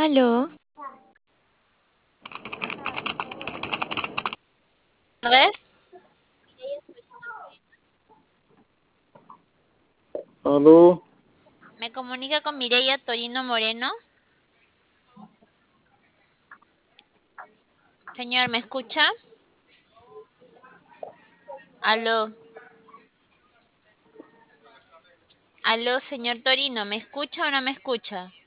Aló, Tardes. Aló, Me comunica con Mireya Torino Moreno. Señor, ¿me escucha? Aló, aló, señor Torino, ¿me escucha o no me escucha?